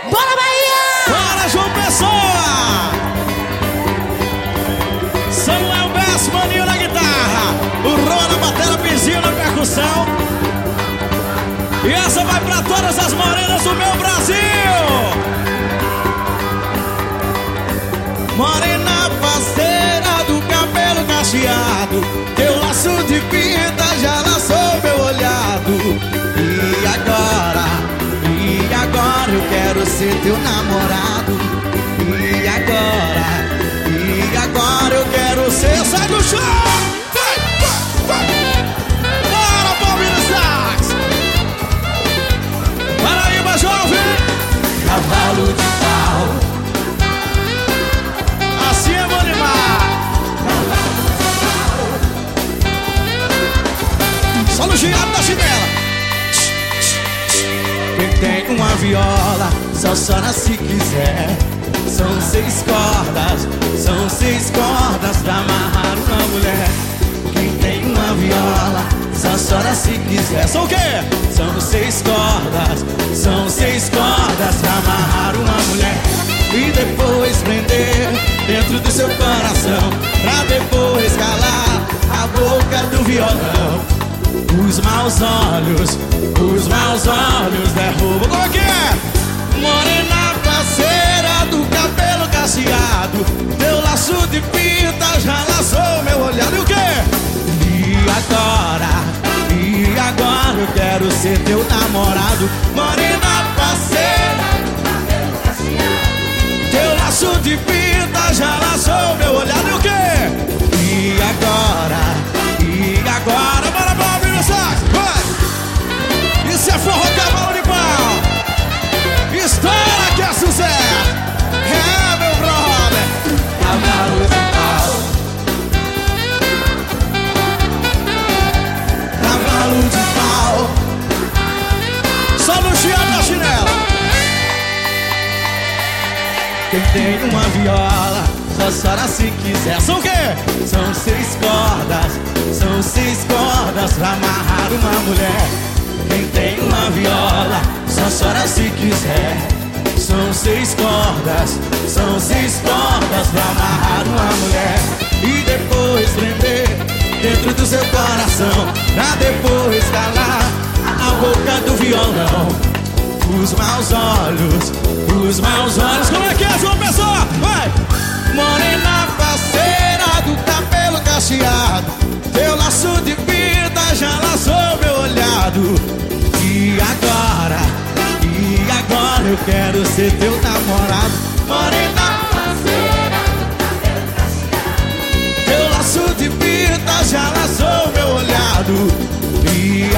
Bora, Bahia! Bora, João Pessoa! Samuel Bess, Maninho na guitarra, o Rô na bateria, Pizinho na percussão. E essa vai pra todas as morenas do meu Brasil! Morena parceira do cabelo cacheado, teu laço de pinta já laçou meu olhado. E agora eu quero ser teu namorado. E agora eu quero ser. Sai do chão! Bora, Palmeiras Sax! Paraíba, jovem! Cavalo de pau, Assim eu vou animar! Só no girado da chinela! Quem tem uma viola só chora se quiser. São 6 cordas pra amarrar uma mulher. Quem tem uma viola só chora se quiser. São o quê? São 6 cordas pra amarrar uma mulher. E depois prender dentro do seu coração, pra depois calar a boca do violão. Os maus olhos derrubam. Como é que é? Morena parceira do cabelo cacheado, teu laço de pinta já laçou meu olhar. E o quê? E agora eu quero ser teu namorado. Morena parceira do cabelo cacheado, teu laço de pinta já laçou meu olhar. E o quê? E agora, bora, Palmeiras Sax, vai! Isso é forró, cavalo de pau! Estoura que é sucesso! É, meu brother! cavalo de pau, Cavalo de pau! Só no chiado da chinela! Quem tem uma viola só chora se quiser. São o quê? São 6 cordas pra amarrar uma mulher. Quem tem uma viola só chora se quiser. São 6 cordas pra amarrar uma mulher. E depois prender dentro do seu coração, pra depois calar a boca do violão. Os maus olhos. Como é que é, João Pessoa? Vai! Morena parceira do cabelo cacheado, teu laço de pinta já laçou meu olhado. E agora eu quero ser teu namorado. Morena parceira do cabelo cacheado, teu laço de pinta já laçou meu olhado. E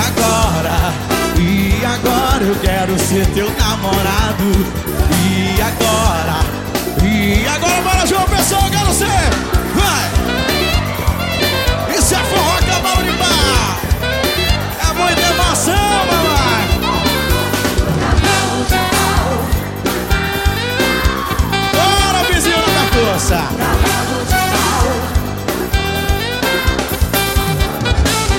agora eu quero ser teu namorado. E agora, bora, João!